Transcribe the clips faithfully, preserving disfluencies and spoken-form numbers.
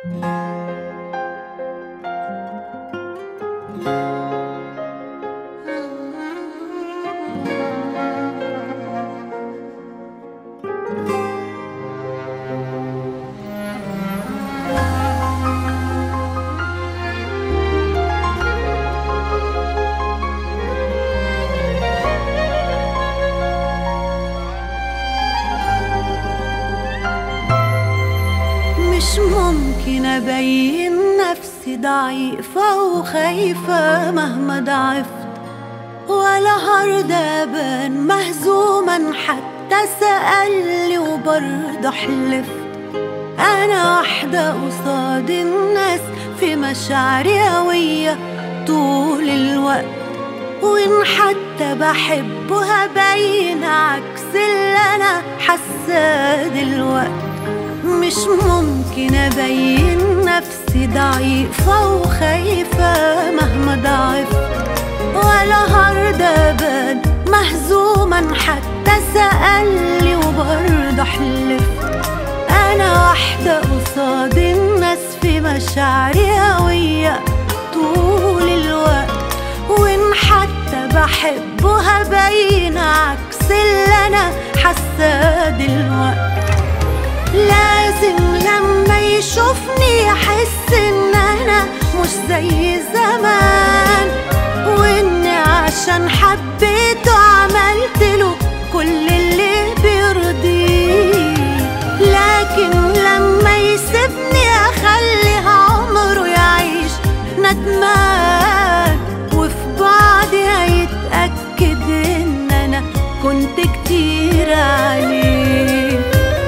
مش ممكن أبين نفسي ضعيفة وخايفة مهما ضعفت، ولا هرضى أبان مهزوما حتى سألني وبرضه حلفت. أنا واحدة قصاد الناس في مشاعري قوية طول الوقت، وإن حتى بحبه هبين عكس اللي أنا حاساه دلوقتي. مش ممكن أبين نفسي ضعيفة وخايفة مهما ضعفت، ولا هرضى أبان مهزوما حتى سألني وبرضه حلفت. أنا واحدة قصاد الناس في مشاعري قوية طول الوقت، وإن حتى بحبه هبين عكس اللي أنا حاساه دلوقتي. لازم لما يشوفني يحس إن أنا مش زي زمان، وإني عشان حبيته عملتله كل اللي بيرضيه. لكن لما يسيبني أخليه عمره يعيش ندمان، وفي بعدي هيتأكد إن أنا كنت كتير عليه.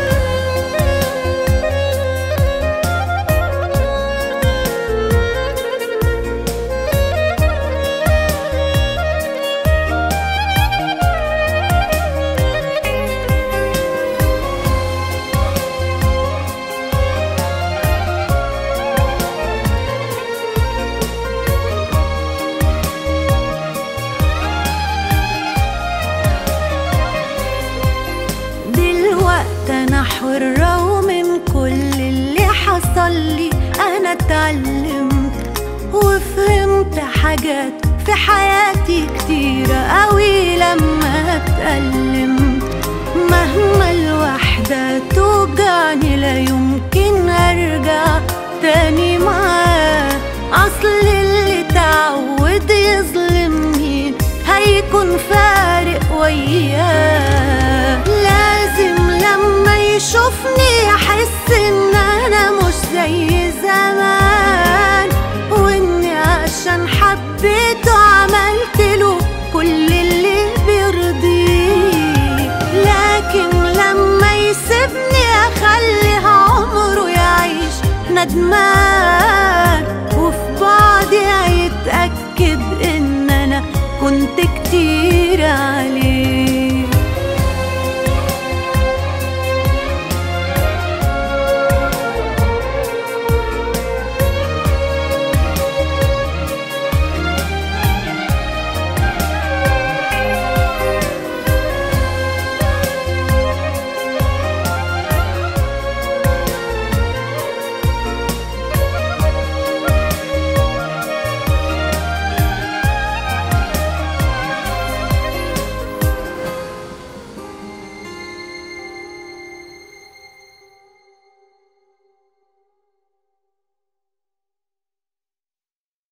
أنا حرة ومن كل اللي حصل لي أنا اتعلمت وفهمت حاجات في حياتي كتيرة قوي لما اتألمت. مهما الوحدة توجعني لا يمكن أرجع تاني معاه، أصل اللي تعود يظلمني هيكون فارق وياه. لازم لما يشوفني يحس إن أنا مش زي زمان، وإني عشان حبيته عملتله كل اللي بيرضيه. لكن لما يسيبني أخليه عمره يعيش ندمان، وفي بعدي هيتأكد إن أنا كنت كتير